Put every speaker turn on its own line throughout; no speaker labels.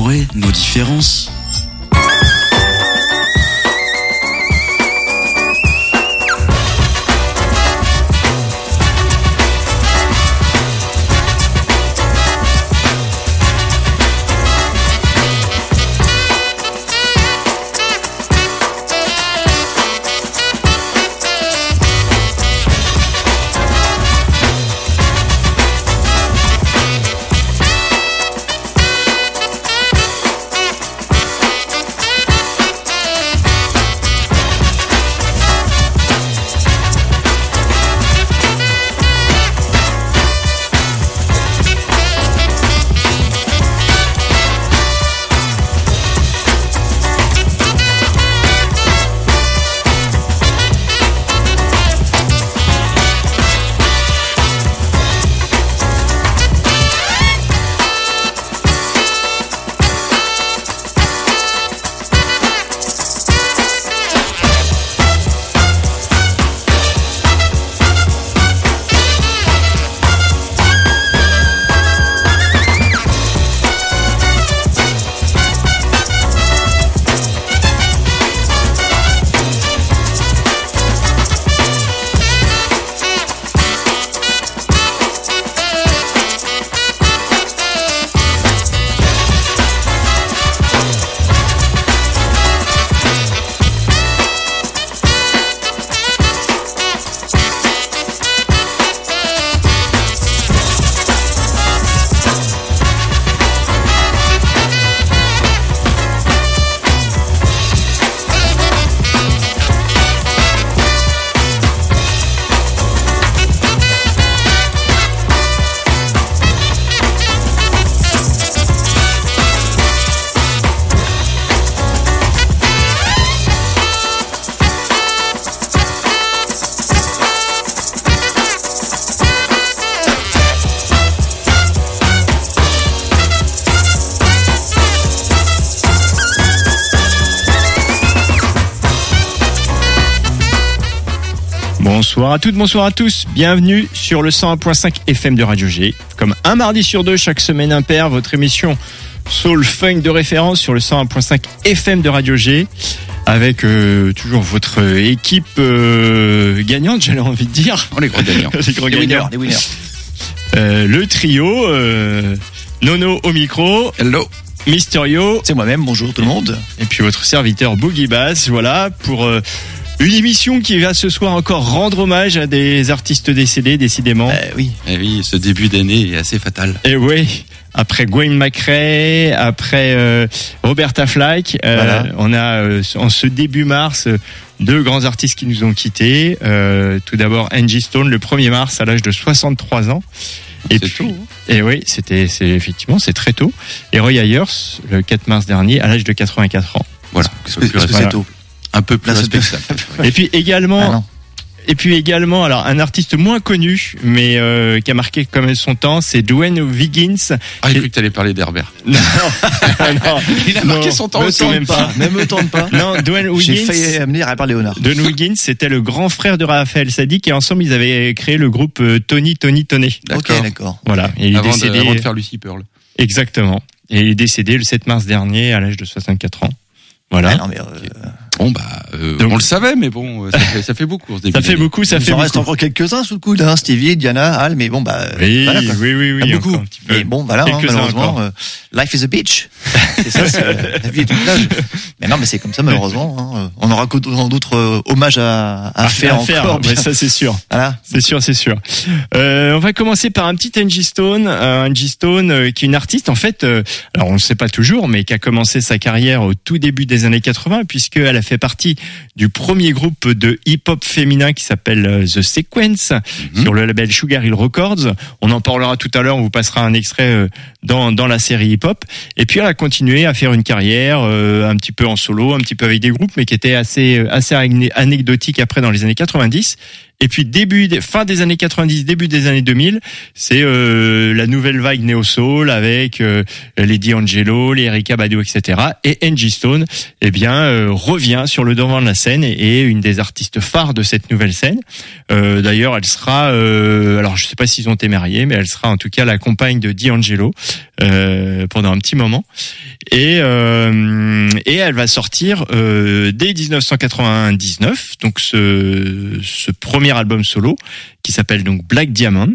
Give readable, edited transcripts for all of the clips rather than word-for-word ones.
collaborer nos différences.
Bonsoir à toutes, bonsoir à tous. Bienvenue sur le 101.5 FM de Radio G. Comme un mardi sur deux, chaque semaine impair, votre émission Soul Funk de référence sur le 101.5 FM de Radio G. Avec toujours votre équipe gagnante, j'avais envie de dire.
Les gros gagnants.
Les winners. Le trio, Nono au micro.
Hello.
Mysterio.
C'est moi-même, bonjour tout le monde.
Et puis votre serviteur Boogie Bass, voilà, pour une émission qui va ce soir encore rendre hommage à des artistes décédés, décidément.
Oui, ce début d'année est assez fatal.
Et oui, après Gwen McRae, après Roberta Flack, voilà. On a en ce début mars deux grands artistes qui nous ont quittés. Tout d'abord Angie Stone, le 1er mars à l'âge de 63 ans. Et
c'est
puis,
tôt.
Et oui, c'est très tôt. Et Roy Ayers, le 4 mars dernier, à l'âge de 84 ans.
Voilà.
Est-ce que c'est tôt?
Un peu plus respectable.
Et puis également, alors un artiste moins connu, mais qui a marqué quand même son temps, c'est Dwayne Wiggins.
Ah, j'ai cru que t'allais parler d'Herbert.
Non.
Il a marqué son temps aussi.
Ne me tente pas.
Non, Dwayne Wiggins.
J'ai failli amener à parler Léonard.
Dwayne Wiggins, c'était le grand frère de Raphaël Saadiq et ensemble ils avaient créé le groupe Tony.
D'accord.
Voilà. Et il est décédé.
Avant de faire Lucy Pearl.
Exactement. Et il est décédé le 7 mars dernier à l'âge de 64 ans. Voilà.
Ouais, non, mais
Bon, on le savait, mais bon, ça fait beaucoup.
Ça fait beaucoup.
Il en reste encore quelques-uns sous le coude, hein, Stevie, Diana, Al, mais bon,
oui,
voilà,
oui.
Il y a beaucoup. Mais bon, voilà, malheureusement, life is a bitch. C'est ça, la vie est une plage. Mais non, mais c'est comme ça, malheureusement, hein. On aura d'autres hommages à faire encore.
Mais ça, c'est sûr.
Voilà.
C'est sûr. On va commencer par un petit Angie Stone. Angie Stone, qui est une artiste, en fait, alors on ne sait pas toujours, mais qui a commencé sa carrière au tout début des années 80, puisqu'elle a fait partie du premier groupe de hip-hop féminin qui s'appelle The Sequence, sur le label Sugar Hill Records. On en parlera tout à l'heure, on vous passera un extrait dans la série hip-hop. Et puis elle a continué à faire une carrière un petit peu en solo, un petit peu avec des groupes, mais qui était assez anecdotique après dans les années 90. Et puis fin des années 90, début des années 2000, c'est la nouvelle vague néo-soul avec les D'Angelo, les Erykah Badu, etc. Et Angie Stone, revient sur le devant de la scène et est une des artistes phares de cette nouvelle scène. D'ailleurs, elle sera, alors je sais pas s'ils ont été mariés, mais elle sera en tout cas la compagne de D'Angelo pendant un petit moment. Et elle va sortir dès 1999, donc ce premier album solo qui s'appelle donc Black Diamond,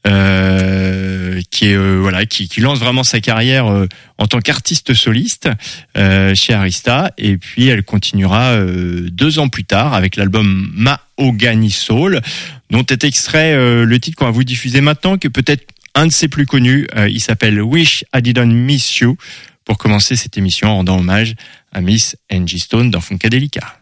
qui lance vraiment sa carrière en tant qu'artiste soliste chez Arista. Et puis elle continuera 2 ans plus tard avec l'album Mahogany Soul, dont est extrait le titre qu'on va vous diffuser maintenant, que peut-être un de ses plus connus. Il s'appelle Wish I Didn't Miss You, pour commencer cette émission en rendant hommage à Miss Angie Stone dans Funkadelica.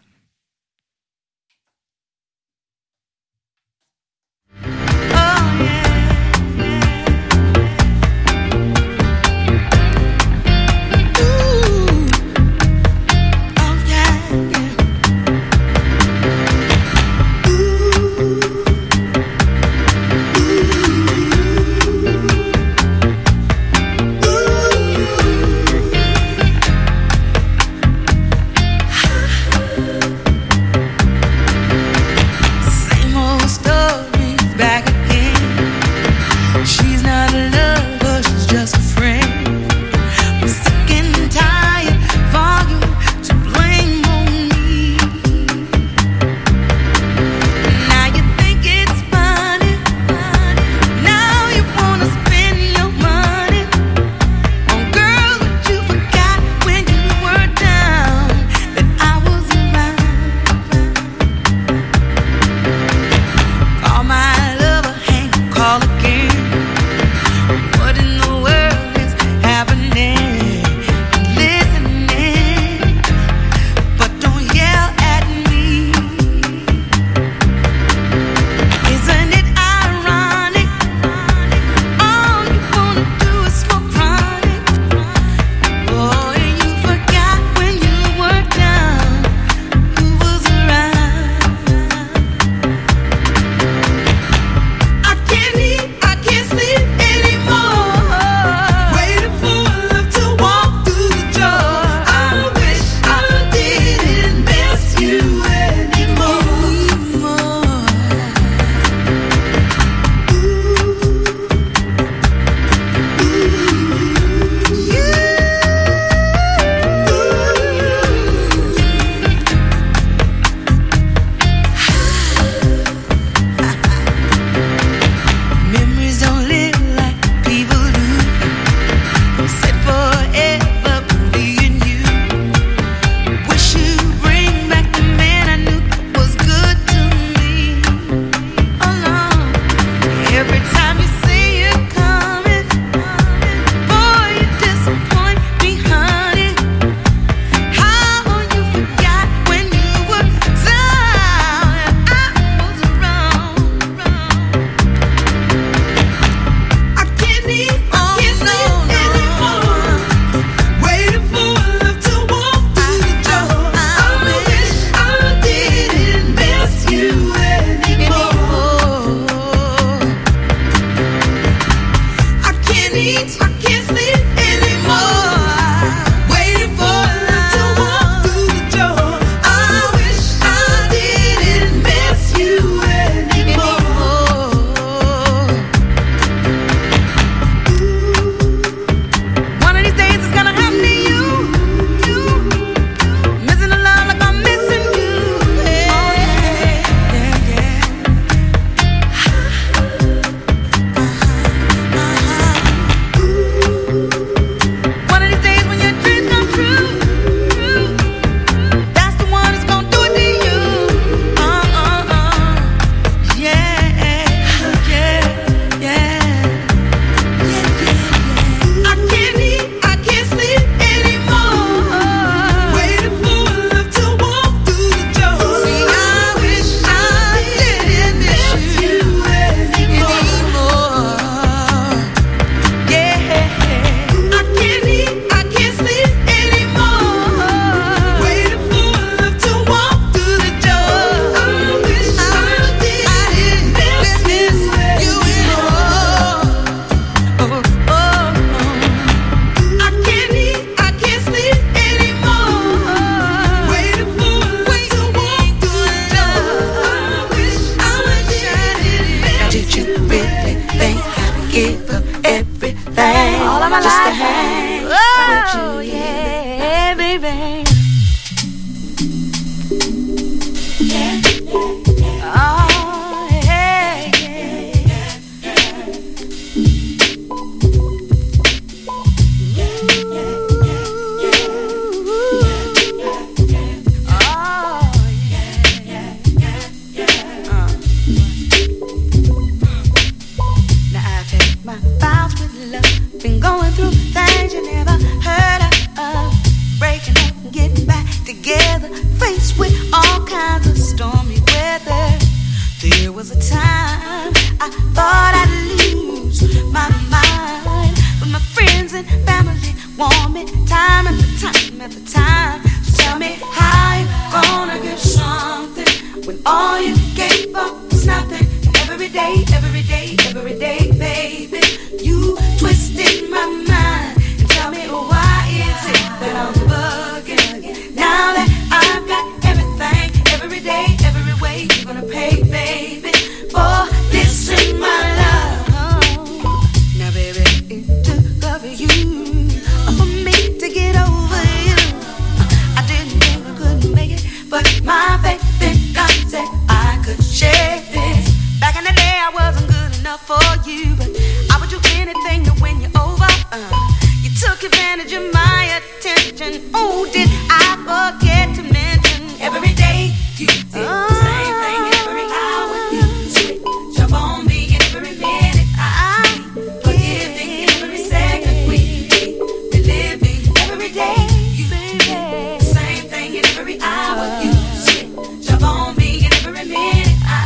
was a time I thought I'd lose my mind, but my friends and family want me time after time. So tell me how you gonna get something when all you gave up was nothing. Every day, baby, you twisted my mind. And tell me why is it that I'm bugging now that I've got everything, every day, every way you're gonna pay, baby, for this in my love. Now, baby, it took love for you, for me to get over you. I didn't think I couldn't make it, but my faith in God said I could share this. Back in the day, I wasn't good enough for you, but I would do anything to win you over. You took advantage of my attention. Oh, did I forget to mention every day you did the same thing every hour? You switch up on me and every minute I forgiving every second we be living every day. You did the same thing in every hour. You switch up on me and every minute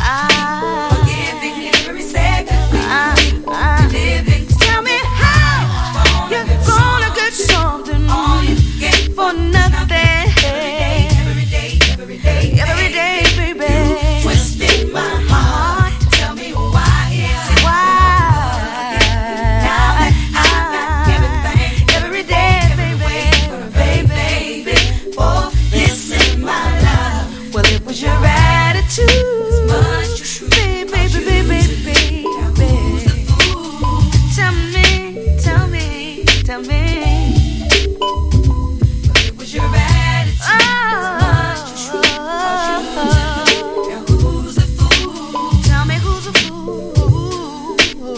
for nothing. Every day, baby. Twisting my heart. Tell me why is it? Why? Now that I've got everything. Every day, baby. For this in my love. Well, it was your attitude. Baby. Who's the fool? Tell me. Your attitude is much true. Now who's the fool? Tell me who's the fool.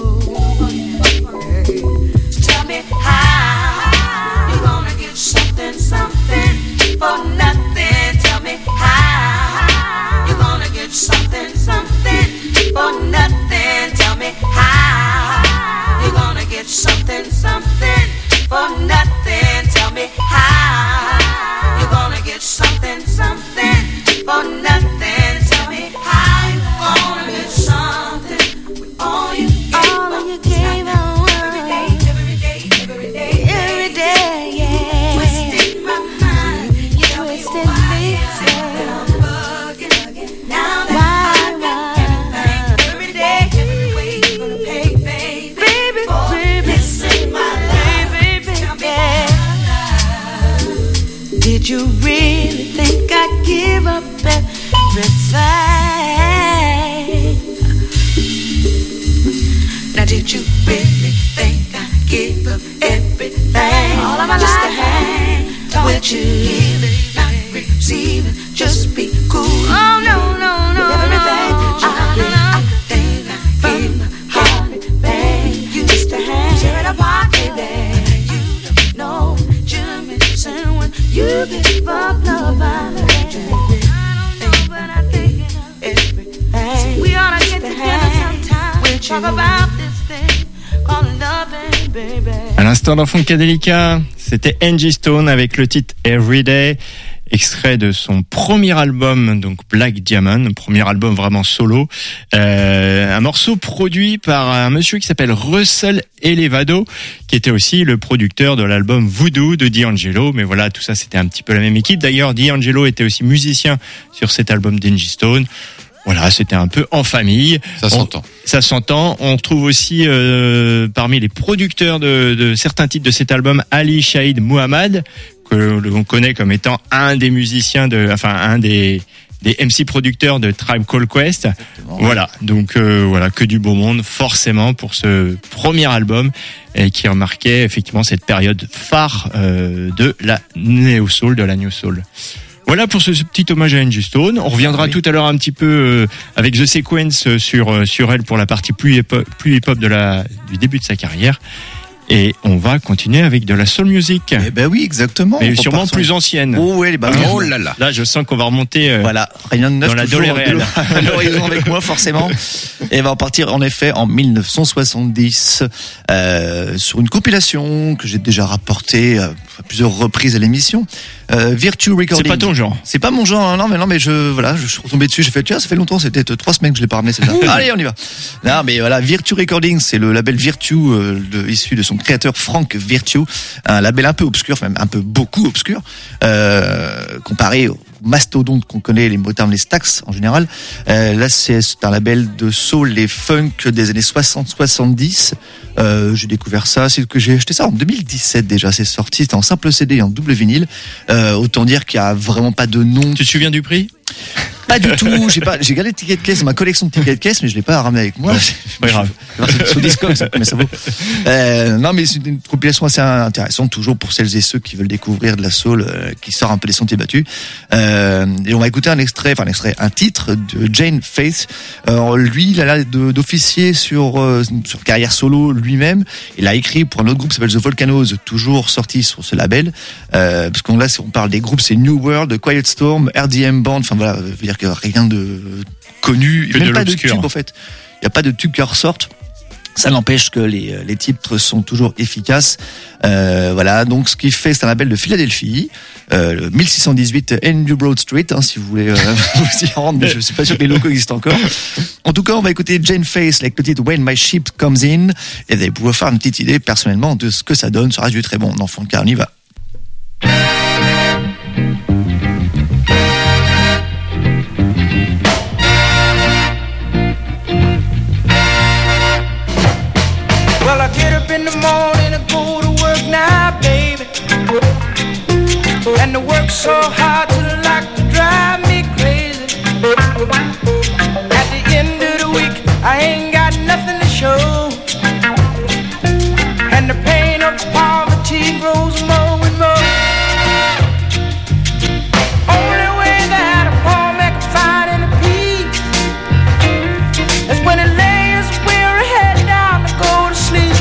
Tell me how you're gonna get something for nothing. Tell me how you're gonna get something for nothing. Tell me how you're gonna get something for nothing. Tell me how you're gonna get something for nothing. Tell me how you gonna get something with all you gave up. Every day, yeah. Twisted my mind, you twisted me. I'm bugging now that I've got everything. Every day, every way you're gonna pay, baby, for this in my life. Tell me how. Did you really think I'd give up everything? Now did you really think I'd give up everything? All of my just life to hang with you, giving, not receiving, just be cool. Oh no. With everything I think I give my heart and pain. Used to hang, tear it apart, baby. You know you're missing when you give up love. I don't know, but I think everything. We ought to get together sometime. We'll talk about this thing called love, baby.
À l'instant dans Funkadelica, c'était Angie Stone avec le titre Everyday, extrait de son premier album, donc Black Diamond, premier album vraiment solo. Un morceau produit par un monsieur qui s'appelle Russell Elevado, qui était aussi le producteur de l'album Voodoo de D'Angelo. Mais voilà, tout ça c'était un petit peu la même équipe. D'ailleurs, D'Angelo était aussi musicien sur cet album d'Angie Stone. Voilà, c'était un peu en famille. Ça s'entend. On retrouve aussi parmi les producteurs de certains titres de cet album Ali Shaheed Muhammad, que l'on connaît comme étant un des musiciens un des MC producteurs de Tribe Called Quest. Exactement. Voilà, donc voilà, que du beau monde forcément pour ce premier album et qui remarquait effectivement cette période phare de la Neo Soul, de la New Soul. Voilà pour ce petit hommage à Angie Stone. On reviendra tout à l'heure un petit peu avec The Sequence sur elle pour la partie plus hip-hop du début de sa carrière. Et on va continuer avec de la soul music.
Eh ben oui, exactement.
Mais sûrement plus ancienne.
Oh ouais,
oh là là.
Là, je sens qu'on va remonter
voilà, rien de neuf
dans la dolée réelle.
À l'horizon avec moi, forcément. Et va partir en effet en 1970 sur une compilation que j'ai déjà rapportée plusieurs reprises à l'émission. Virtue Recording.
C'est pas ton genre.
C'est pas mon genre, non mais je suis retombé dessus, j'ai fait tiens, ça fait longtemps, c'était 3 semaines que je l'ai pas ramené, c'est ça. Allez, on y va. Non mais voilà, Virtue Recording, c'est le label Virtue issu de son créateur Frank Virtue, un label un peu obscur, même un peu beaucoup obscur, comparé au mastodonte qu'on connaît, les Motown, les Stax en général. Là c'est un label de soul et funk des années 60-70. J'ai découvert ça, c'est que j'ai acheté ça en 2017 déjà, c'est sorti, c'était en simple CD et en double vinyle. Autant dire qu'il y a vraiment pas de nom.
Tu te souviens du prix ?
Pas du tout, j'ai gardé le ticket de caisse, ma collection de tickets de caisse, mais je l'ai pas ramené avec moi.
C'est pas grave.
Sur Discogs, mais ça vaut. Non, mais c'est une compilation assez intéressante, toujours pour celles et ceux qui veulent découvrir de la soul, qui sort un peu des sentiers battus. Et on va écouter un titre de Jane Faith. Lui, il a l'air d'officier sur carrière solo lui-même. Il a écrit pour un autre groupe qui s'appelle The Volcanoes, toujours sorti sur ce label. Parce qu'on là, on parle des groupes, c'est New World, Quiet Storm, RDM Band, enfin voilà, veut dire que rien de connu, même pas de tube en fait. Il n'y a pas de tube qui ressortent. Ça n'empêche que les titres sont toujours efficaces. Voilà, donc ce qui fait, c'est un label de Philadelphie, 1618 New Broad Street, si vous voulez vous y rendre, mais je suis pas sûr que les locaux existent encore. En tout cas, on va écouter Jane Faith avec le titre When My Ship Comes In, et vous pouvez faire une petite idée personnellement de ce que ça donne. Ça reste du très bon. Dans le cas, on y va.
Well, I get up in the morning and go to work now, baby. And the work's so hard to like to drive me crazy. At the end of the week, I ain't got nothing to show. And the pain of poverty grows more and more. Only way that a poor man can find any peace is when he lays weary head down to go to sleep.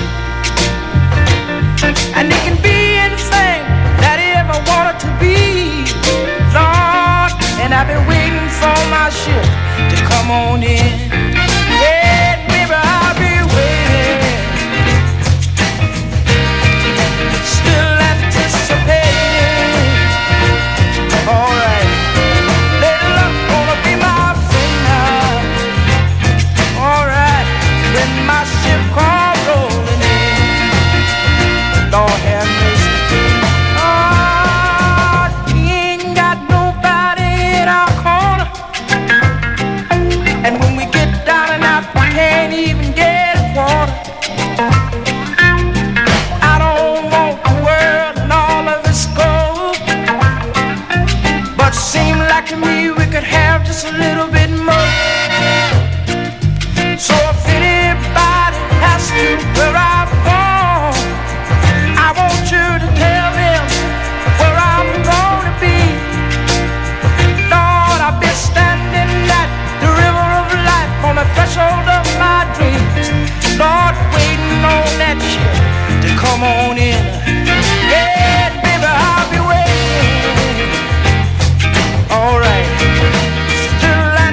And it can be anything that he ever wanted to be, Lord. And I've been waiting for my ship to come on in. Yeah, baby, I'll be waiting, still anticipating. All right, little luck gonna be my friend now. All right, when my ship comes rolling in, Lord have mercy. Oh, we ain't got nobody in our corner. And when we get down and out, we can't even get a quarter. I don't want the world and all of its gold, but seem like to me we could have just a little bit more. So if anybody asks you where I've gone, I want you to tell them where I'm gonna be. Lord, I've been standing at the river of life on the threshold of my dreams. Lord, waiting on that ship to come on in. Yeah, baby, I'll be waiting. All right, still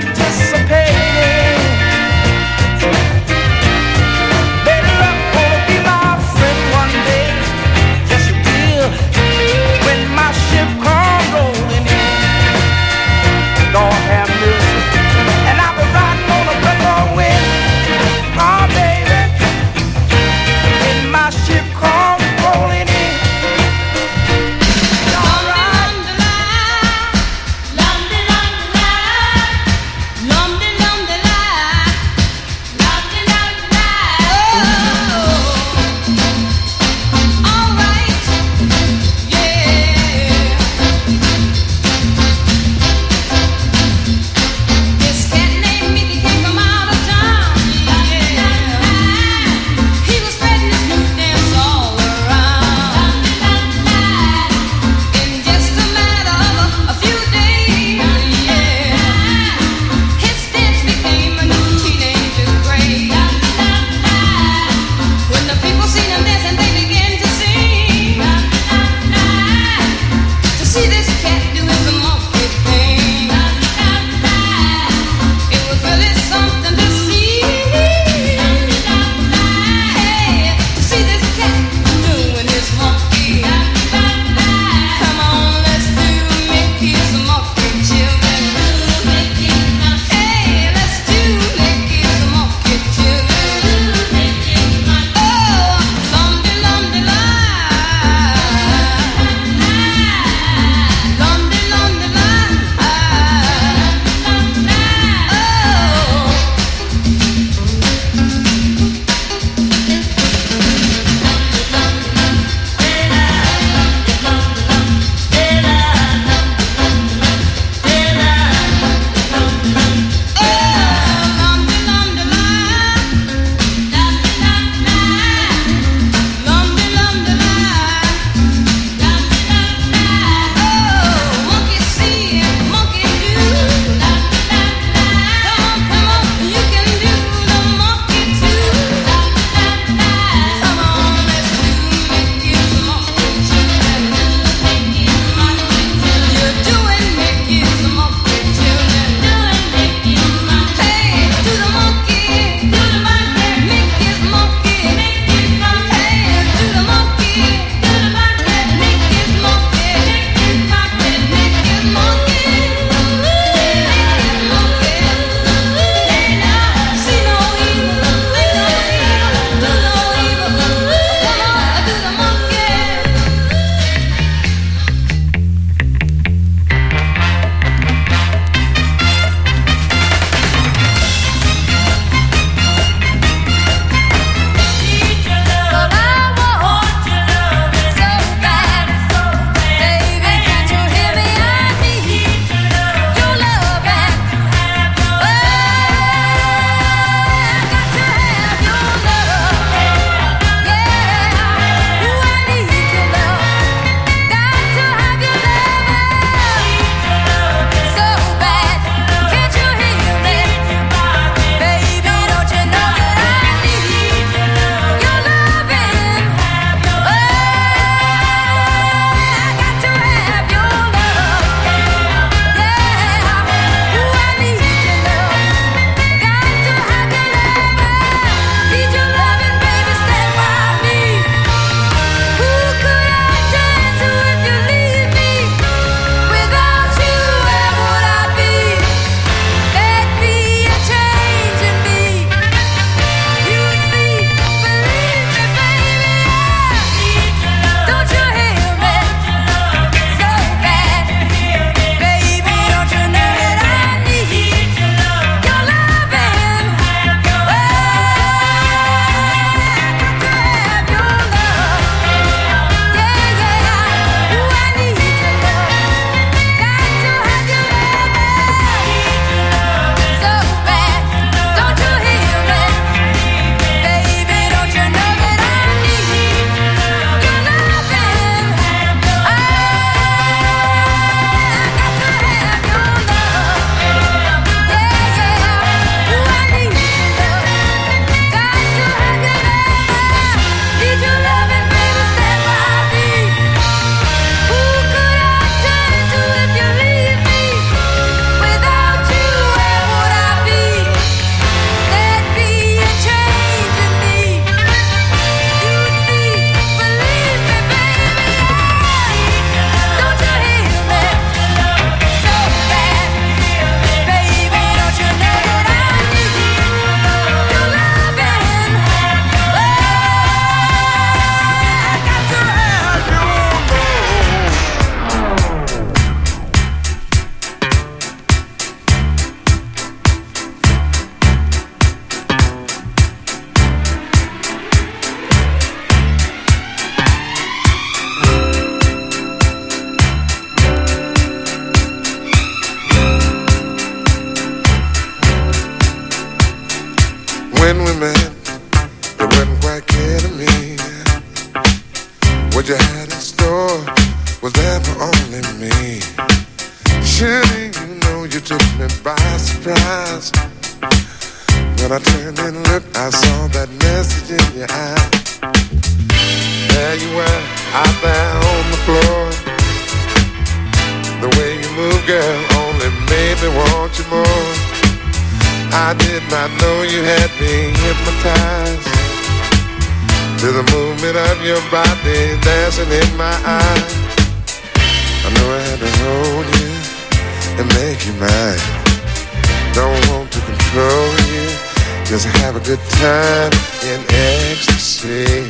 When we met, it wasn't quite clear to me what you had in store was there for only me. Surely you know you took me by surprise. When I turned and looked, I saw that message in your eye. There you were, out there on the floor. The way you move, girl, only made me want you more. I did not know you had me hypnotized to the movement of your body dancing in my eyes. I know I had to hold you and make you mine. Don't want to control you, just have a good time in ecstasy.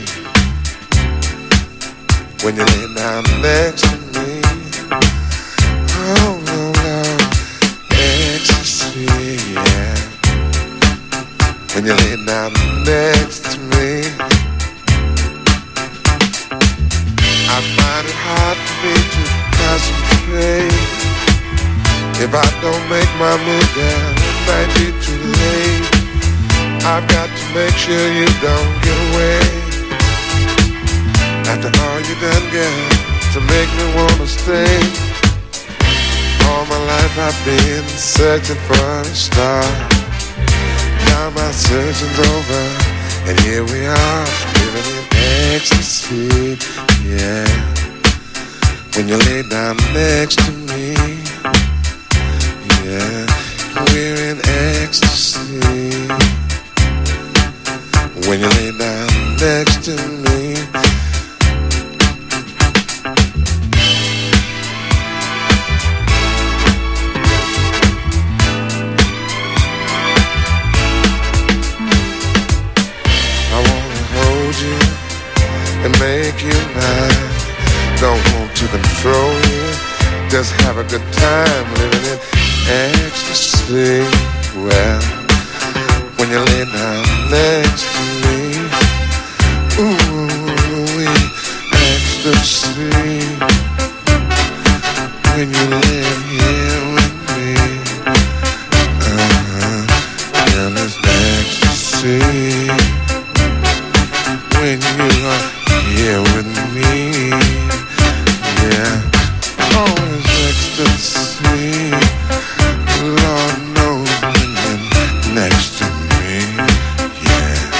When you lay down next to me, oh no, no, ecstasy, yeah. When you lay down next to me, I find it hard for me to concentrate. If I don't make my move, girl, it might be too late. I've got to make sure you don't get away. After all you done, girl, to make me wanna stay. All my life I've been searching for a star. Now my searching's over, and here we are, living in ecstasy, yeah. When you lay down next to me, yeah, we're in ecstasy. When you lay down next to me, and make you mine. Don't want to control you, just have a good time living in ecstasy. Well, when you lay down next to me, ooh, ecstasy. When you live here with me, girl, it's ecstasy. When you are here with me, yeah. Oh, it's ecstasy. Lord knows when you're next to me, yeah.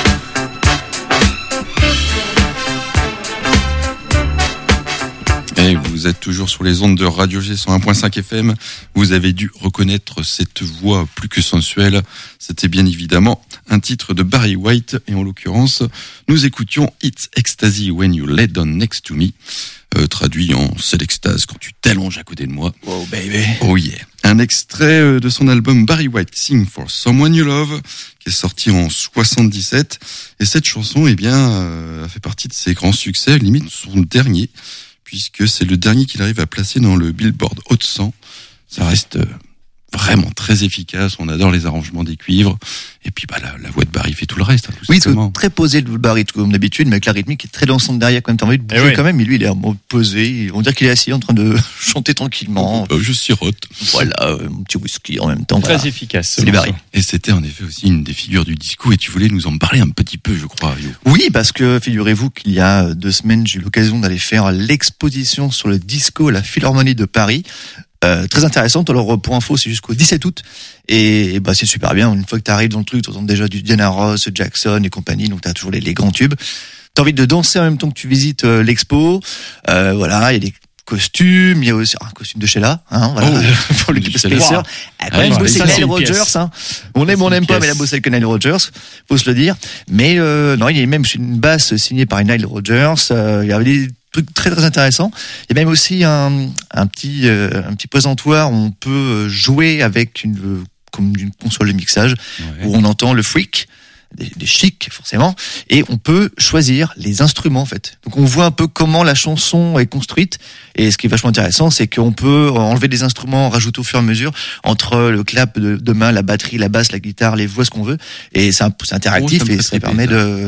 Et vous êtes toujours sur les ondes de Radio G 101.5 FM. Vous avez dû reconnaître cette voix plus que sensuelle. C'était bien évidemment un titre de Barry White, et en l'occurrence, nous écoutions It's Ecstasy When You Lay Down Next to Me, traduit en c'est l'extase quand tu t'allonges à côté de moi.
Oh baby.
Oh yeah. Un extrait de son album Barry White Sing for Someone You Love, qui est sorti en 77, et cette chanson, eh bien, a fait partie de ses grands succès, limite son dernier, puisque c'est le dernier qu'il arrive à placer dans le Billboard Hot 100. Ça reste vraiment très efficace, on adore les arrangements des cuivres, et puis la voix de Barry fait tout le reste, tout
oui,
simplement.
C'est très posé le Barry comme d'habitude, mais avec la rythmique qui est très dansante derrière, quand même t'as envie de bouger quand même, mais lui il est en mode posé, on dirait qu'il est assis en train de chanter tranquillement.
Je sirote.
Voilà, un petit whisky en même temps.
Très
voilà.
efficace.
C'est Barry.
Et c'était en effet aussi une des figures du disco, et tu voulais nous en parler un petit peu, je crois, Yo.
Oui, parce que figurez-vous qu'il y a 2 semaines, j'ai eu l'occasion d'aller faire l'exposition sur le disco à la Philharmonie de Paris. Très intéressante. Alors pour info, c'est jusqu'au 17 août et bah c'est super bien. Une fois que tu arrives dans le truc, tu entends déjà du Diana Ross, Jackson et compagnie, donc tu as toujours les grands tubes. Tu as envie de danser en même temps que tu visites l'expo. Voilà, il y a des costumes, il y a aussi un costume de Sheila, hein, voilà, pour l'équipe Spacer. Quand même bossé avec Nile Rodgers, hein. On aime pas, mais elle a bossé avec Nile Rodgers, faut se le dire. Mais non, il y a même une basse signée par Nile Rodgers. Il y avait des truc très très intéressant. Il y a même aussi un petit présentoir où on peut jouer avec comme une console de mixage, où on entend le freak, des chics forcément, et on peut choisir les instruments en fait. Donc on voit un peu comment la chanson est construite, et ce qui est vachement intéressant, c'est qu'on peut enlever des instruments, rajouter au fur et à mesure entre le clap de main, la batterie, la basse, la guitare, les voix, ce qu'on veut, et c'est interactif, et ça permet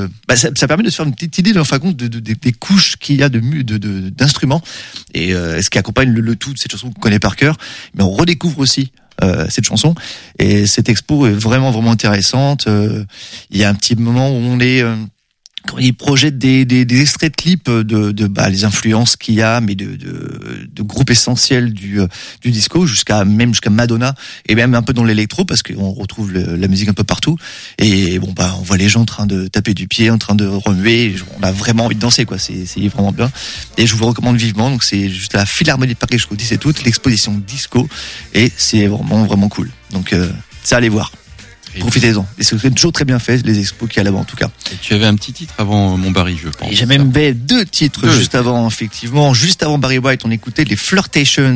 ça permet de se faire une petite idée en fin de compte des couches qu'il y a d'instruments, et ce qui accompagne le tout de cette chanson qu'on connaît par cœur, mais on redécouvre aussi cette chanson. Et cette expo est vraiment vraiment intéressante. Il y a un petit moment où on est quand il projette des extraits de clips de les influences qu'il y a, mais de groupes essentiels du disco jusqu'à Madonna, et même un peu dans l'électro, parce qu'on retrouve la musique un peu partout. Et bon, on voit les gens en train de taper du pied, en train de remuer. On a vraiment envie de danser, quoi. C'est vraiment bien. Et je vous le recommande vivement. Donc c'est juste la Philharmonie de Paris jusqu'au 17 août, l'exposition disco. Et c'est vraiment, vraiment cool. Donc, ça, allez voir. Profitez-en. Et c'est toujours très bien fait, les expos qu'il y a là-bas, en tout cas.
Et tu avais un petit titre avant Mon Barry, je pense.
Et j'ai même deux titres juste avant, effectivement. Juste avant Barry White, on écoutait les Flirtations.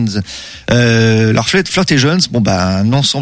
Alors, Flirtations, un ensemble,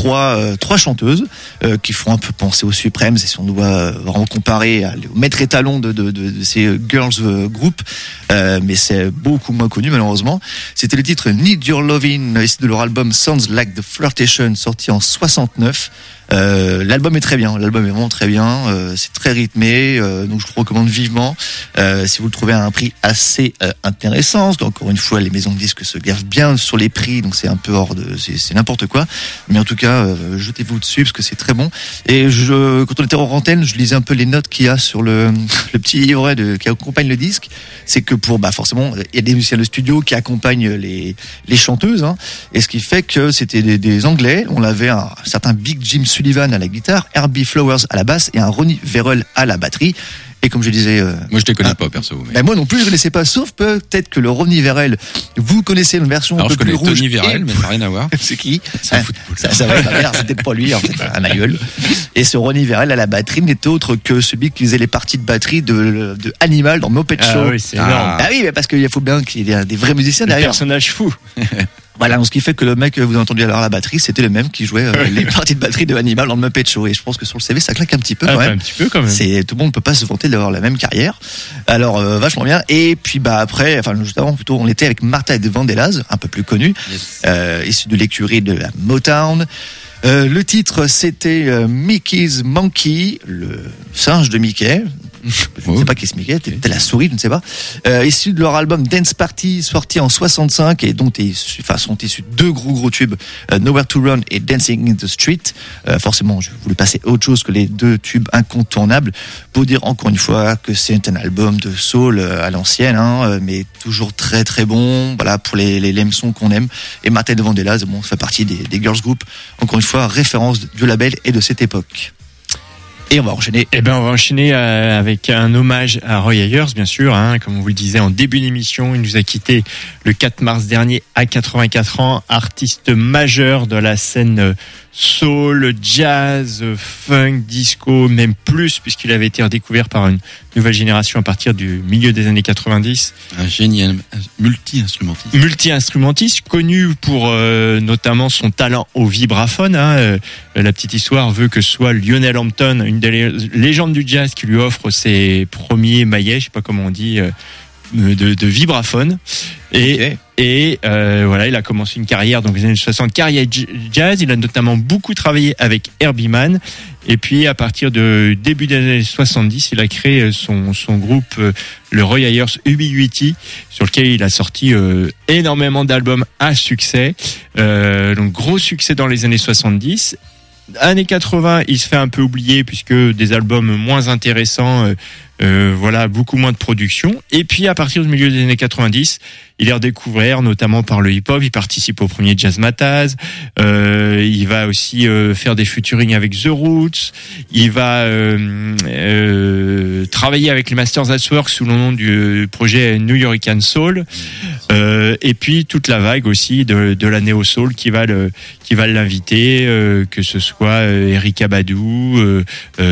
trois chanteuses, qui font un peu penser aux Supremes, et si on doit vraiment comparer au maître étalon de ces girls group, mais c'est beaucoup moins connu, malheureusement. C'était le titre Need Your Lovin', issu de leur album Sounds Like the Flirtation, sorti en 69. L'album est très bien, l'album est vraiment très bien, c'est très rythmé, donc je vous recommande vivement, si vous le trouvez à un prix assez intéressant, parce qu'encore une fois les maisons de disques se gavent bien sur les prix, donc c'est un peu c'est n'importe quoi, mais en tout cas jetez-vous dessus parce que c'est très bon. Et quand on était en antenne, je lisais un peu les notes qu'il y a sur le petit livret qui accompagne le disque. C'est que forcément il y a des musiciens de studio qui accompagnent les chanteuses, hein, et ce qui fait que c'était des Anglais. On avait un certain Big Jim Sullivan à la guitare, Herbie Flowers à la basse et un Ronnie Verrell à la batterie. Et comme je disais,
moi je les connais pas perso. Mais...
moi non plus je ne connaissais pas, sauf peut-être que le Ronnie Verrell, vous connaissez une version un peu plus rouge.
Alors je connais Tony Verrell, mais ça n'a rien à voir.
C'est qui?
C'est un football.
Ça va être merde, c'est peut-être pas lui, en fait, un aïeul. Et ce Ronnie Verrell à la batterie n'était autre que celui qui faisait les parties de batterie de Animal dans Muppet Show.
Ah oui, c'est énorme.
Ah oui, mais parce qu'il faut bien qu'il y ait des vrais musiciens
Le
derrière.
personnage fou.
Voilà, ce qui fait que le mec que vous avez entendu alors à la batterie, c'était le même qui jouait les parties de batterie de Animal dans le Muppet Show. Et je pense que sur le CV, ça claque un petit peu quand même.
Un petit peu quand même.
Tout le monde ne peut pas se vanter d'avoir la même carrière. Alors, vachement bien. Et puis, juste avant, plutôt, on était avec Martha et Vandellas, un peu plus connu, issu de l'écurie de la Motown. Le titre, c'était Mickey's Monkey, le singe de Mickey. Je ne sais pas qui est Mickey, c'était la souris, je ne sais pas. Issu de leur album Dance Party, sorti en 65, et dont sont issus deux gros tubes, Nowhere to Run et Dancing in the Street. Forcément, je voulais passer autre chose que les deux tubes incontournables, pour dire encore une fois que c'est un album de soul à l'ancienne, hein, mais toujours très très bon, voilà, pour les sons qu'on aime. Et Martha de Vandellas, ça fait partie des girls group, encore une fois, référence du label et de cette époque. Et on va enchaîner.
On va enchaîner avec un hommage à Roy Ayers, bien sûr. Hein, comme on vous le disait en début d'émission, il nous a quitté le 4 mars dernier à 84 ans. Artiste majeur de la scène soul, jazz, funk, disco, même plus, puisqu'il avait été redécouvert par une nouvelle génération à partir du milieu des années 90.
Un génial multi-instrumentiste.
Multi-instrumentiste, connu pour notamment son talent au vibraphone. Hein. La petite histoire veut que ce soit Lionel Hampton, une des légendes du jazz, qui lui offre ses premiers maillets, je sais pas comment on dit, de vibraphone. Et voilà, il a commencé une carrière dans les années 60, carrière jazz. Il a notamment beaucoup travaillé avec Herbie Mann. Et puis, à partir de début des années 70, il a créé son groupe, le Roy Ayers Ubiquity, sur lequel il a sorti énormément d'albums à succès. Donc, gros succès dans les années 70. Années 80, il se fait un peu oublier puisque des albums moins intéressants, beaucoup moins de production. Et puis à partir du milieu des années 90, il est redécouvert notamment par le hip-hop. Il participe au premier Jazz Mataz. Il va aussi faire des featuring avec The Roots. Il va travailler avec les Masters at Work sous le nom du projet New Yorkian Soul. Et puis toute la vague aussi de la Neo Soul qui va l'inviter, que ce soit Erykah Badu,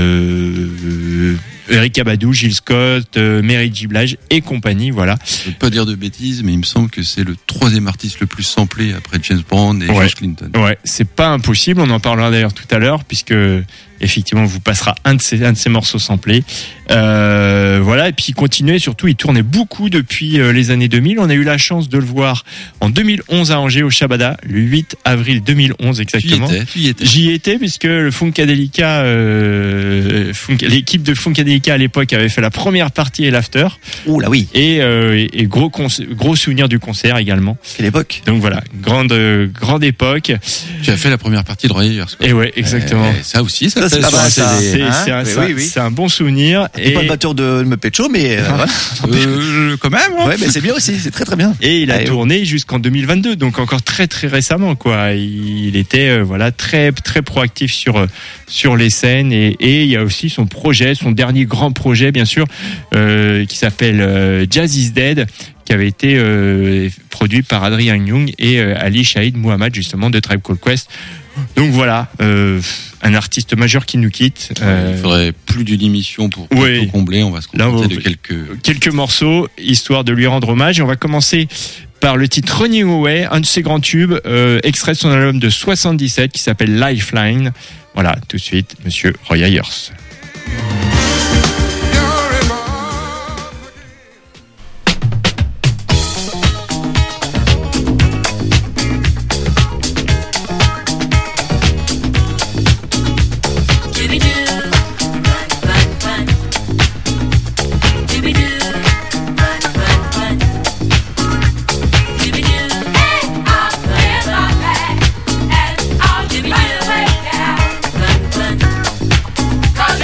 Gil Scott, Mary J. Blige et compagnie, voilà.
Je ne veux pas dire de bêtises, mais il me semble que c'est le troisième artiste le plus samplé après James Brown et George Clinton.
Ouais, c'est pas impossible, on en parlera d'ailleurs tout à l'heure, puisque effectivement, on vous passera un de ces morceaux samplés. Voilà, et puis il continuait, surtout, il tournait beaucoup depuis les années 2000. On a eu la chance de le voir en 2011 à Angers, au Shabada, le 8 avril 2011 exactement.
Tu y étais.
J'y étais, puisque le Funkadelica, l'équipe de Funkadelica à l'époque avait fait la première partie et l'after.
Oh là oui.
Et gros souvenir du concert également.
Quelle époque.
Donc voilà, grande époque.
Tu as fait la première partie de Royers.
Et ouais, exactement.
Ça aussi, ça
c'est
passe
pas
sur
mal,
un
ça.
CD.
Oui.
C'est un bon souvenir.
Et pas le batteur de Mepecho, mais voilà.
Quand même. Hein.
Ouais, mais c'est bien aussi, c'est très très bien.
Et il a
Allez,
tourné jusqu'en 2022, donc encore très très récemment, quoi. Il était voilà très très proactif sur les scènes, et il y a aussi son dernier grand projet, bien sûr, qui s'appelle Jazz is Dead, qui avait été produit par Adrian Young et Ali Shahid Muhammad, justement, de Tribe Called Quest. Donc voilà, un artiste majeur qui nous quitte.
Il faudrait plus d'une émission pour tout combler. On va se contenter de quelques
morceaux, histoire de lui rendre hommage. Et on va commencer par le titre Running Away, un de ses grands tubes, extrait de son album de 77 qui s'appelle Lifeline. Voilà, tout de suite, monsieur Roy Ayers.
Cause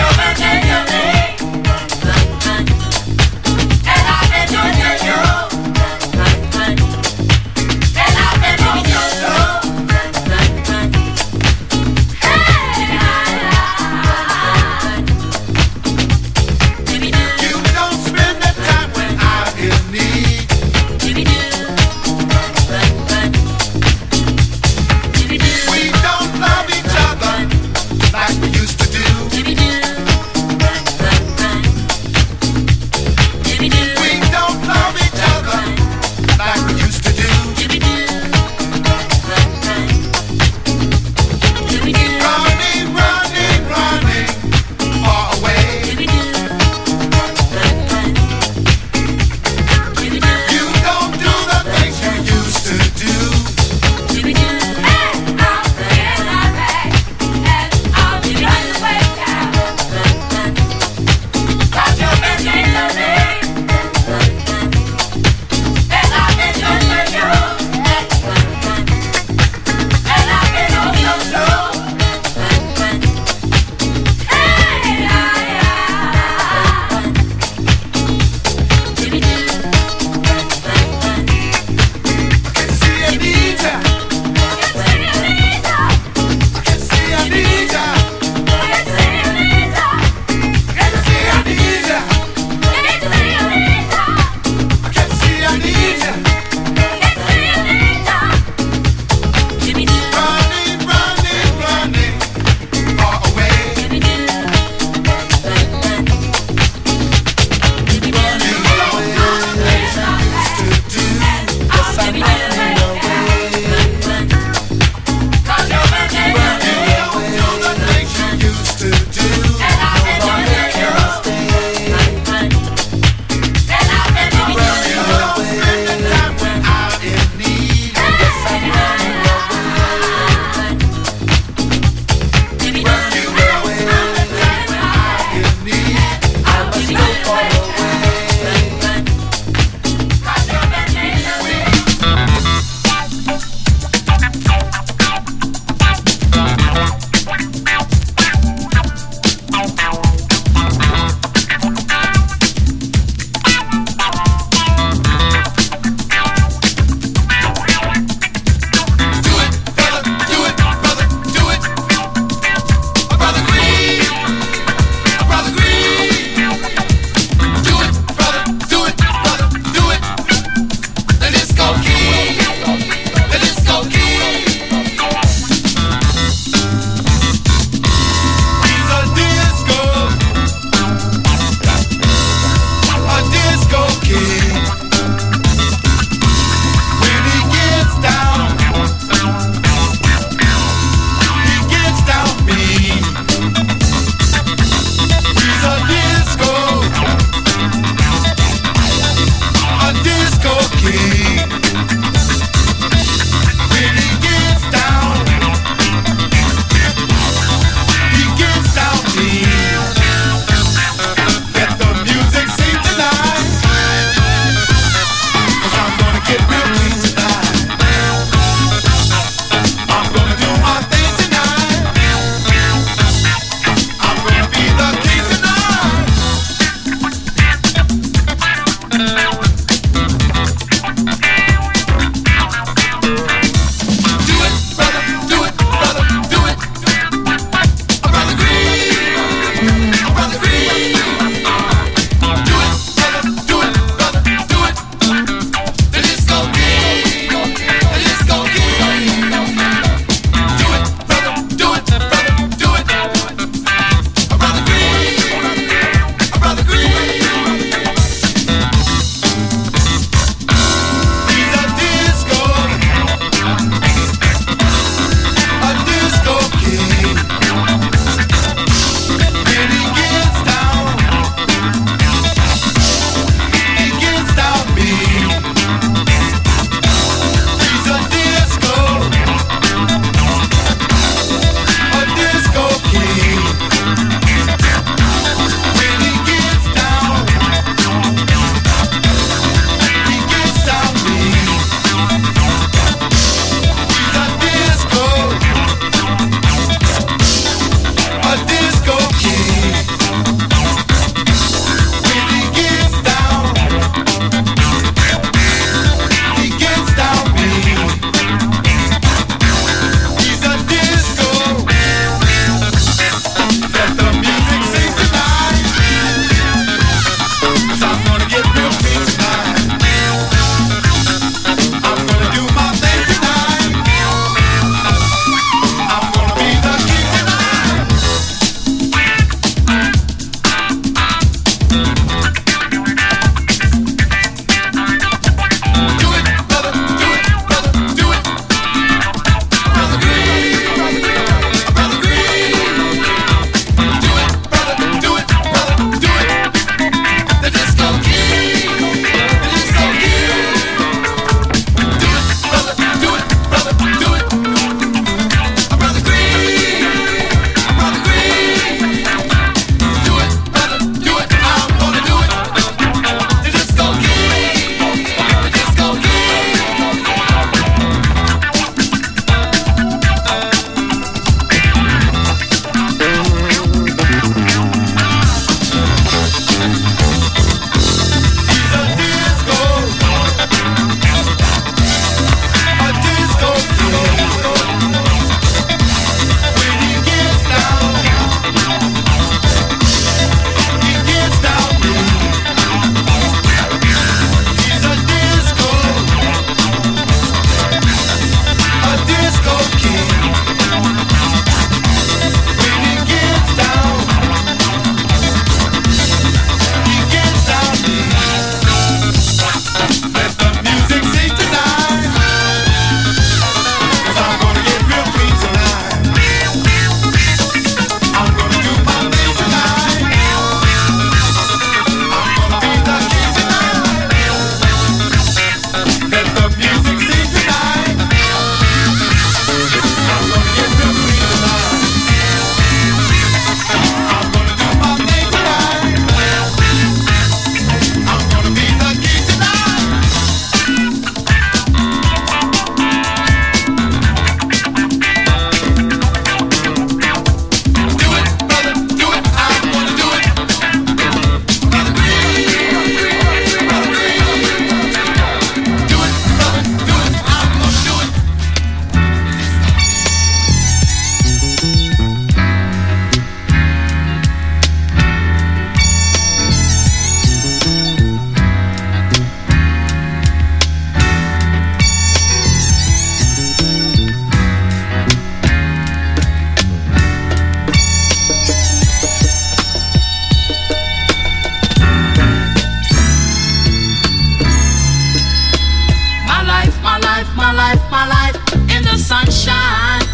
life in the sunshine.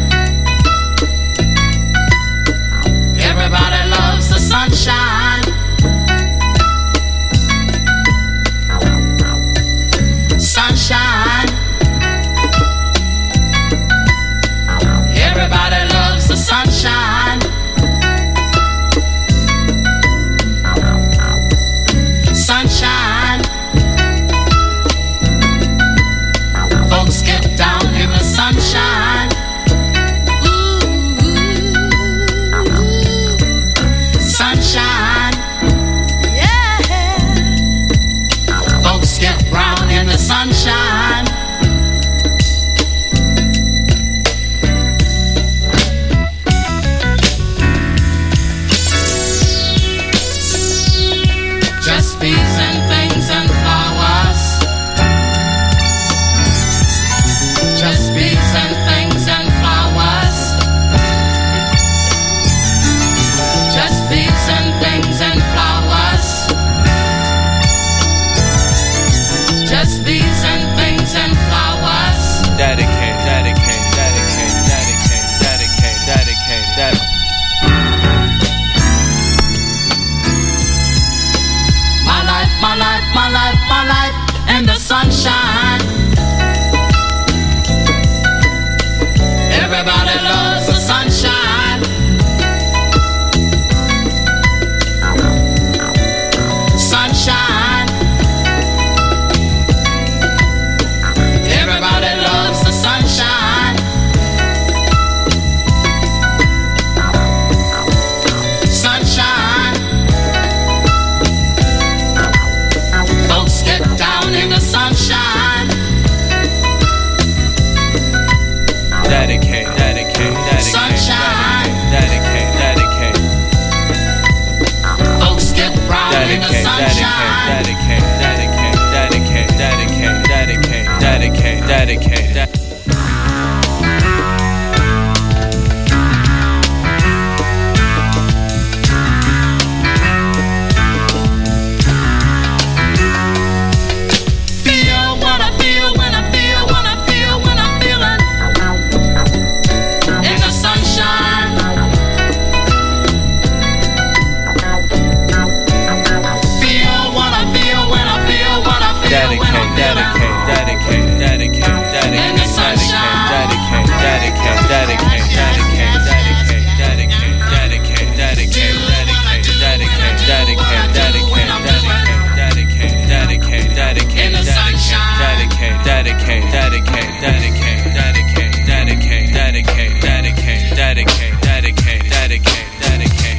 Everybody loves the sunshine. Sunshine. Everybody loves the sunshine. Sunshine. Folks get down in the sunshine. Ooh, sunshine. Yeah. Folks get brown in the sunshine. Just bees and things and flowers. Just bees and things and flowers. Just bees and things and flowers. Just bees and things and flowers.
Dedicate, dedicate, dedicate, dedicate, dedicate, dedicate, dedicate.
My life in the sunshine. Everybody loves the sunshine. Sunshine. Everybody loves the sunshine. Sunshine. Folks get down in the sunshine.
Dedicate, dedicate, dedicate,
Sunshine.
dedicate, dedicate,
Folks get brown in the sunshine.
dedicate, dedicate, dedicate, dedicate, dedicate, dedicate, dedicate, dedicate.
Feel what I feel when I feel what I feel when I'm feeling in the sunshine. Feel what I feel when I feel what I feel when I'm
Dedicate,
feeling
dedicate, dedicate, dedicate,
in the sunshine.
dedicate, dedicate, dedicate, dedicate, dedicate, dedicate, dedicate, dedicate, dedicate, dedicate, dedicate, dedicate, dedicate, dedicate, dedicate,
In the sunshine.
dedicate, dedicate, dedicate, dedicate, dedicate, dedicate, dedicate, dedicate, dedicate, dedicate, dedicate, dedicate, dedicate, dedicate,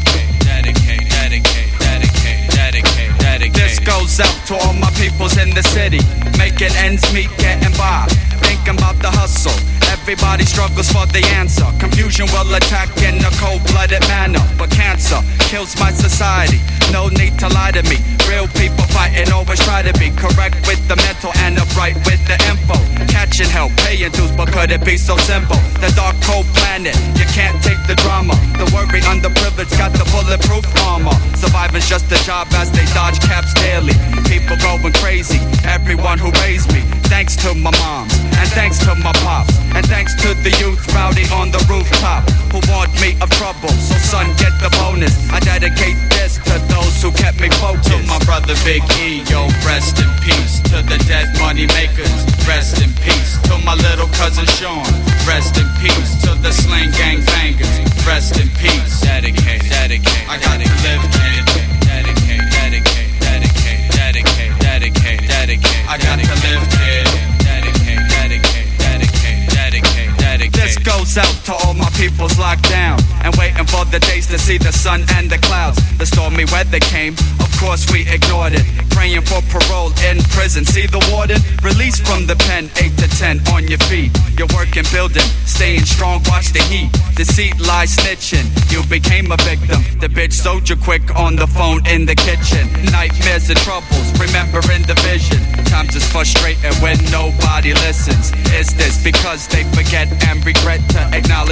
dedicate, dedicate.
This goes out to all my peoples in the city, making ends meet, getting by, thinking about the hustle. Everybody struggles for the answer. Confusion will attack in a cold-blooded manner, but cancer kills my society. No need to lie to me. Real people fighting always try to be correct with the mental and upright with the info. Catching help, paying dues, but could it be so simple? The dark, cold planet, you can't take the drama. The worry, underprivileged, got the bulletproof armor. Surviving's just a job as they dodge caps daily. People going crazy, everyone who raised me. Thanks to my moms, and thanks to my pops, and thanks to the youth rowdy on the rooftop who warned me of trouble. So son, get the bonus. I dedicate this to those who kept me focused. To my brother Big E, yo, rest in peace. To the dead money makers, rest in peace. To my little cousin Sean, rest in peace. To the slang gang bangers, rest in peace.
Dedicate, dedicate,
I gotta live, kid.
dedicate, dedicate, dedicate, dedicate, dedicate, dedicate.
I gotta live, kid.
Dedicate, dedicate, dedicate, dedicate, dedicate.
This goes out to all my peoples locked down and waiting for the days to see the sun and the clouds. The stormy weather came, of course we ignored it. Praying for parole in prison. See the warden? Released from the pen, 8 to 10 on your feet. You're working, building, staying strong, watch the heat. Deceit, lies, snitching. You became a victim. The bitch soldier quick on the phone in the kitchen. Nightmares and troubles, remembering the vision. Times is frustrating when nobody listens. Is this because they forget and regret to acknowledge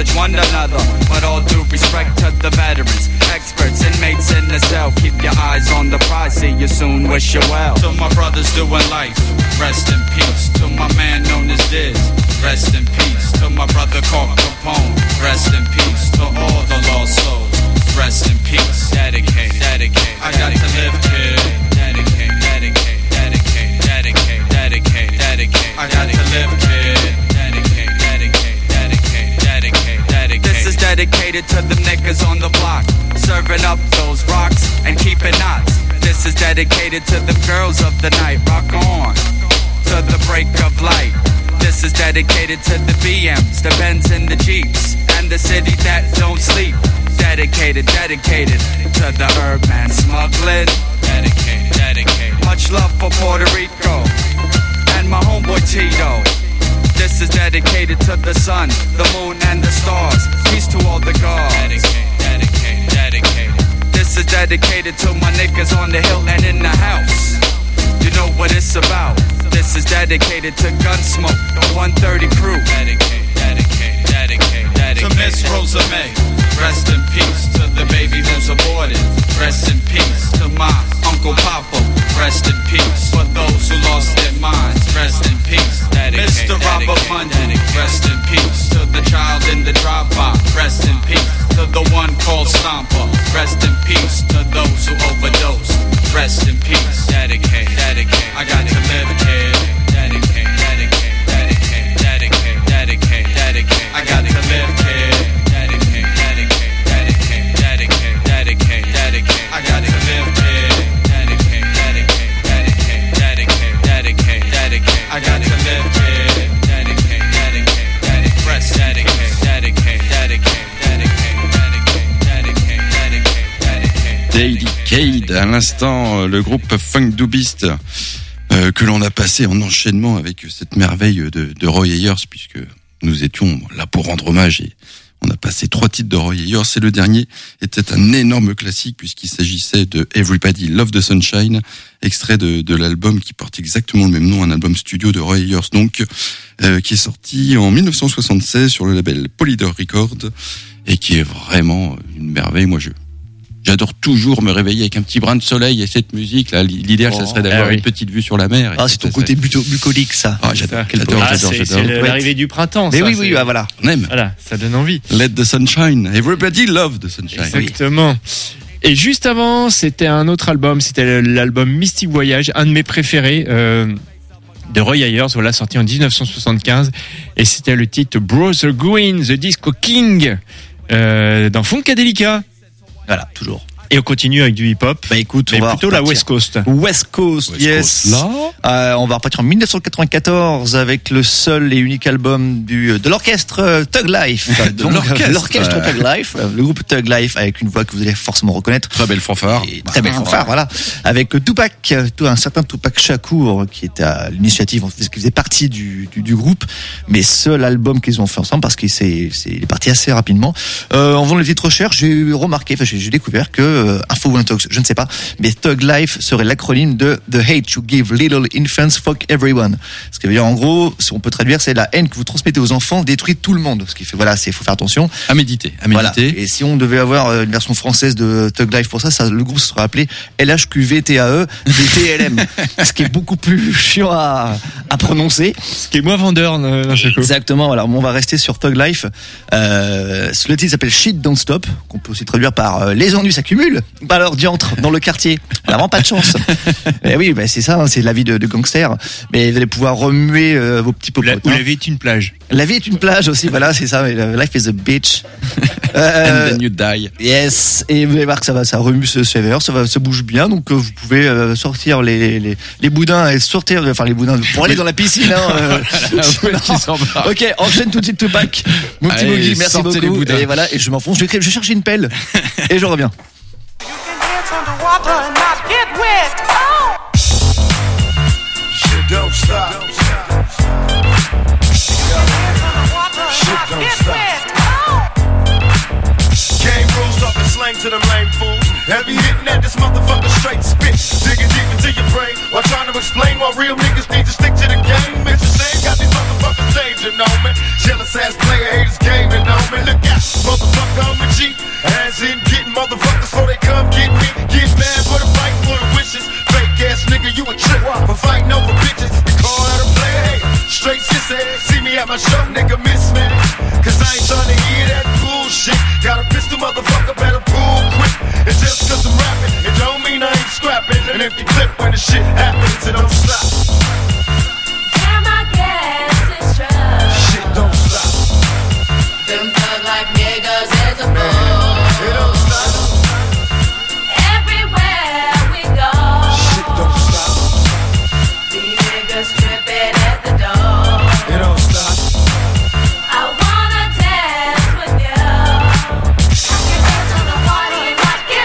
acknowledge one another. But all due respect to the veterans, experts, inmates in the cell. Keep your eyes on the prize, see you soon, wish you well. To my brothers doing life, rest in peace. To my man known as Diz, rest in peace. To my brother Cork Capone, rest in peace. To all the lost souls, rest in peace. Dedicate, dedicate, I got to live, kid. Dedicate, dedicate, dedicate, dedicate, dedicate, dedicate, I got to live, kid. Dedicate, dedicate, dedicate, dedicate, dedicate. This is dedicated to the niggas on the block, serving up those rocks and keeping knots. This is dedicated to the girls of the night. Rock on to the break of light. This is dedicated to the BMs, the Benz and the Jeeps, and the city that don't sleep. Dedicated, dedicated to the urban smuggling. Dedicated, dedicated. Much love for Puerto Rico and my homeboy Tito. This is dedicated to the sun, the moon, and the stars. Peace to all the gods. Dedicated, dedicated, dedicated. This is dedicated to my niggas on the hill and in the house. You know what it's about. This is dedicated to Gunsmoke, the 130 crew. Dedicated, dedicated, dedicated, dedicated. To Miss Rosa May, rest in peace. To the baby who's aborted, rest in peace. To my Uncle Papa, rest in peace. For those who lost their minds, rest in peace. Dedicated, Mr. Robert Mundy, rest in peace. To the child in the drive-by, rest in peace. To the one called Stomper, rest in peace. To those who overdosed, rest in peace. Dedicate, dedicate, I got to live, kid. Dedicate, dedicate, dedicate, dedicate, dedicate, dedicate, I got to live, kid. Dedicate, dedicate, dedicate, dedicate, dedicate, dedicate, I got to live, kid. Dedicate, dedicate, dedicate, dedicate, dedicate, dedicate, I got to live, kid. Dedicate, dedicate, dedicate, rest, dedicate, dedicate, dedicate, dedicate, dedicate, dedicate, dedicate,
Dedicate, à l'instant, le groupe Funk Doobist que l'on a passé en enchaînement avec cette merveille de Roy Ayers, puisque nous étions là pour rendre hommage et on a passé 3 titres de Roy Ayers et le dernier était un énorme classique puisqu'il s'agissait de Everybody Love the Sunshine, extrait de l'album qui porte exactement le même nom, un album studio de Roy Ayers donc, qui est sorti en 1976 sur le label Polydor Records et qui est vraiment une merveille. Moi j'adore toujours me réveiller avec un petit brin de soleil et cette musique là. L'idéal, ça serait d'avoir une petite vue sur la mer.
Ah, c'est ton côté bucolique, ça.
Ah, j'adore.
C'est l'arrivée du printemps.
Mais
ça,
oui, voilà.
On aime.
Voilà, ça donne envie.
Let the sunshine. Everybody love the sunshine.
Exactement. Et juste avant, c'était un autre album. C'était l'album Mystic Voyage, un de mes préférés. De Roy Ayers, voilà, sorti en 1975. Et c'était le titre Brother Green, The Disco King, dans Funkadelica.
Voilà, toujours.
Et on continue avec du hip-hop.
Bah écoute,
mais
on va
plutôt
repartir.
la West Coast.
West Coast, yes. On va repartir en 1994 avec le seul et unique album de l'orchestre Thug Life. L'orchestre Thug Life, le groupe Thug Life avec une voix que vous allez forcément reconnaître.
Très belle fanfare.
Très belle fanfare, voilà. Avec Tupac, un certain Tupac Shakur qui était à l'initiative, qui faisait partie du groupe, mais seul album qu'ils ont fait ensemble parce qu'il est parti assez rapidement. En faisant les petites recherches, j'ai remarqué, j'ai découvert que Info One Talks, je ne sais pas, mais Thug Life serait l'acronyme de The Hate You Give Little Infants Fuck Everyone. Ce qui veut dire, en gros, si on peut traduire, c'est la haine que vous transmettez aux enfants détruit tout le monde. Ce qui fait, voilà, faut faire attention.
À méditer.
Voilà. Et si on devait avoir une version française de Thug Life pour ça, le groupe serait appelé LHQVTAE DTLM. Ce qui est beaucoup plus chiant à prononcer.
Ce qui est moins vendeur,
Exactement. Alors, on va rester sur Thug Life. Le titre s'appelle Shit Don't Stop, qu'on peut aussi traduire par les ennuis s'accumulent. Bah alors, diantre, dans le quartier. On n'a vraiment pas de chance. Et oui, c'est ça, c'est la vie de gangster. Mais vous allez pouvoir remuer vos petits popotes.
Ou la vie est une plage.
La vie est une plage aussi, voilà, c'est ça. Life is a bitch.
And then you die.
Yes. Et vous allez voir que ça remue sévère, ça bouge bien. Donc, vous pouvez sortir les boudins et sortir, enfin, les boudins pour aller dans la piscine, Ok, enchaîne tout de suite Tupac. Mon petit Mogi, merci beaucoup. Et voilà, et je m'enfonce, je vais chercher une pelle. Et je reviens.
Water and not get wet. Oh! Shit don't stop. Shit don't stop. Game rules up and slang to them lame fools. Heavy hitting at this motherfucker straight spit. Digging deep into your brain while trying to explain why real niggas need to stick to the game. It's the same, got these motherfuckers changing on me. Jealous ass player haters gaming on me. Look
See me at my show, nigga, miss me. Cause I ain't tryna hear that bullshit. Got a pistol, motherfucker, better pull quick. And just cause I'm rapping, it don't mean I ain't scrapping. An empty clip when the shit happens, it don't stop.
Damn, I guess it's true.
Shit don't stop.
Them thug like niggas is a fool.
It don't stop.
Everywhere we go.
Shit don't stop.
These niggas tripping at the door.
It don't stop.
I wanna dance with you. I can dance to the party and not get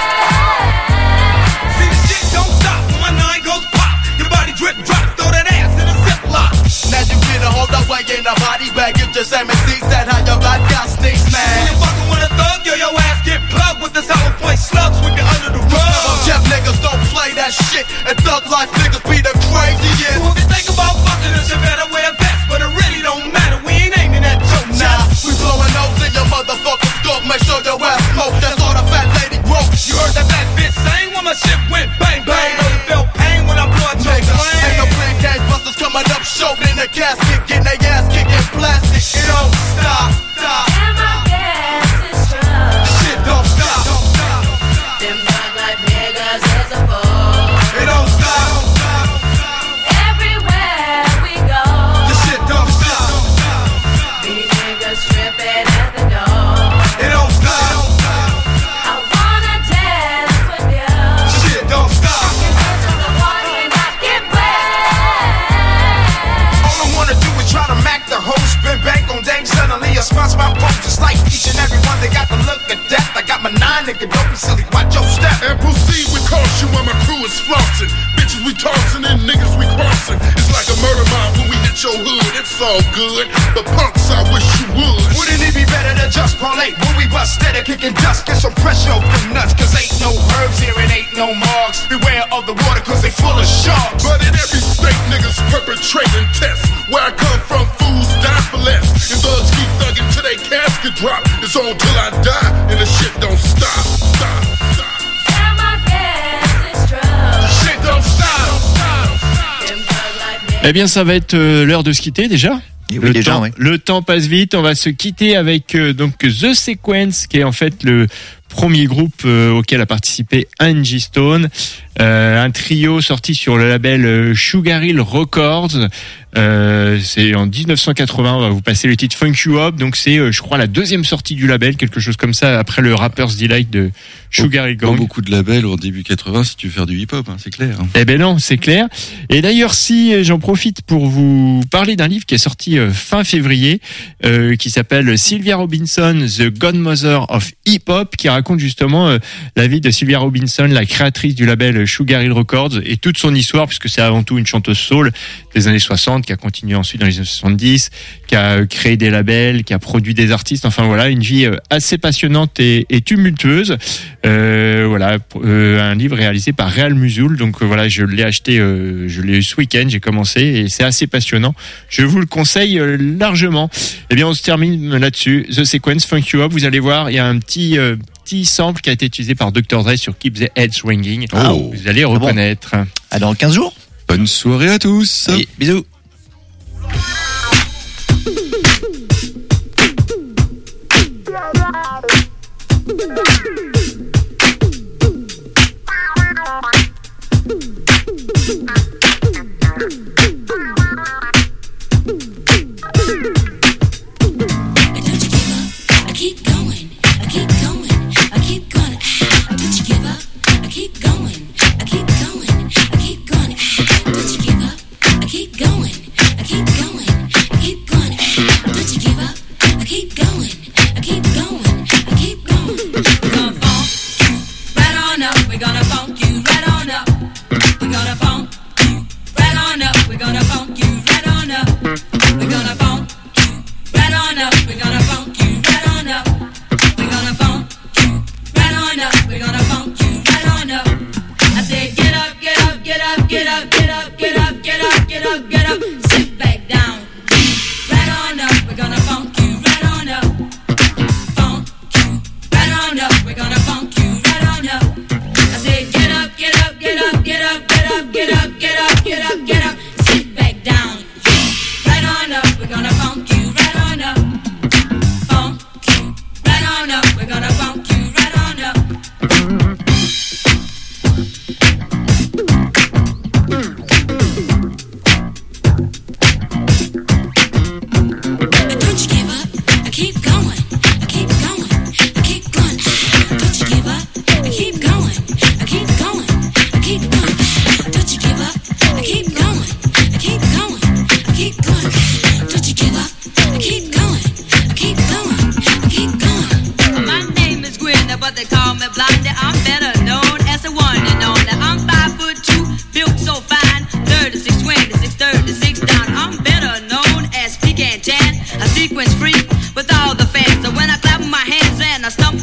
wet.
See, the shit don't stop when my nine goes pop. Your body drip, drop, throw that ass in a ziplock.
Now you get a hold up way in a body bag. You just MCs that how your body got sneaks,
When
man.
you fucking with a thug, yo, your ass get plugged with the solid point slugs when you're under the rug.
Jeff niggas don't play that shit. And thug life niggas be the craziest.
So if you think about fucking us, you better wear a vest. But it really don't matter, we ain't aiming at your
Nah,
chest.
we blowing nose in your motherfucking skull. Make sure your ass smoke. That's all the fat lady broke.
You heard that fat bitch saying when my shit went bang bang. Know you felt pain when I blew out your
Nigga, ain't no
brain.
plan case busters coming up short in the casket. Getting their ass kicked in plastic.
It don't stop, stop.
Damn, I guess it's true.
Shit don't stop.
Them thug like niggas is a fool.
It don't stop.
Everywhere we go.
The shit don't stop.
These niggas tripping at the door.
It don't stop.
I wanna dance with you.
Shit don't stop.
Can dance to the party and not get wet.
All I wanna do is try to mac the whole spin bank on dang. Suddenly I sponsor my phone just like each and every one. They got the look of death. I got my nine, nigga, don't be silly, watch your step.
And proceed with caution while my crew is flossing. Bitches we tossing and niggas we crossing. It's like a murder mob when we hit your hood. It's all good, but punks, I wish you would.
Wouldn't it be better to just parlay? When we bust steady, kicking dust, get some pressure off them nuts. Cause ain't no herbs here and ain't no marks. Beware of the water cause they full of sharks.
But in every state, niggas perpetrating tests. Where I come from, fools die for less. And thugs keep thugging till they casket drop. It's on till I die, and the shit don't stop. Stop, stop.
Damn, I guess it's true.
Shit don't stop.
Them thug like niggas.
Eh bien, ça va être l'heure de se quitter déjà.
Et oui, déjà, oui.
Le temps passe vite. On va se quitter avec donc The Sequence, qui est en fait le premier groupe auquel a participé Angie Stone, un trio sorti sur le label Sugar Hill Records. C'est en 1980. On va vous passer le titre Funk You Up. Donc c'est, je crois, la deuxième sortie du label, quelque chose comme ça, après le Rapper's Delight de Sugar Hill Gang.
Beaucoup de labels au début 80 si tu veux faire du hip-hop, hein, c'est clair. Hein.
Eh ben non, c'est clair. Et d'ailleurs, si j'en profite pour vous parler d'un livre qui est sorti fin février, qui s'appelle Sylvia Robinson, The Godmother of Hip Hop, qui raconte justement la vie de Sylvia Robinson, la créatrice du label Sugar Hill Records, et toute son histoire, puisque c'est avant tout une chanteuse soul des années 60, qui a continué ensuite dans les années 70, qui a créé des labels, qui a produit des artistes. Enfin voilà, une vie assez passionnante et tumultueuse. Voilà, un livre réalisé par Real Musul. Donc voilà, je l'ai acheté, je l'ai eu ce week-end, j'ai commencé et c'est assez passionnant. Je vous le conseille largement. Eh bien, on se termine là-dessus. The Sequence, Funk You Up. Vous allez voir, il y a un petit sample qui a été utilisé par Dr. Dre sur Keep the Heads Ringing.
Oh.
Vous allez reconnaître.
À dans 15 jours.
Bonne soirée à tous.
Allez, bisous.
Keep going, I keep going, I keep going. sequence.